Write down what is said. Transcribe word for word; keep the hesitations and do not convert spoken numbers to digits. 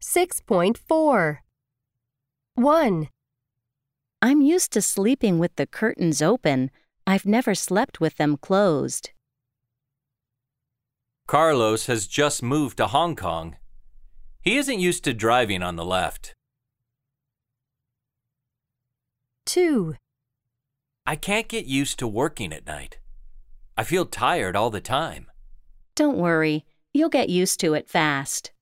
six point four. one. I'm used to sleeping with the curtains open. I've never slept with them closed. Carlos has just moved to Hong Kong. He isn't used to driving on the left. two. I can't get used to working at night. I feel tired all the time. Don't worry, you'll get used to it fast.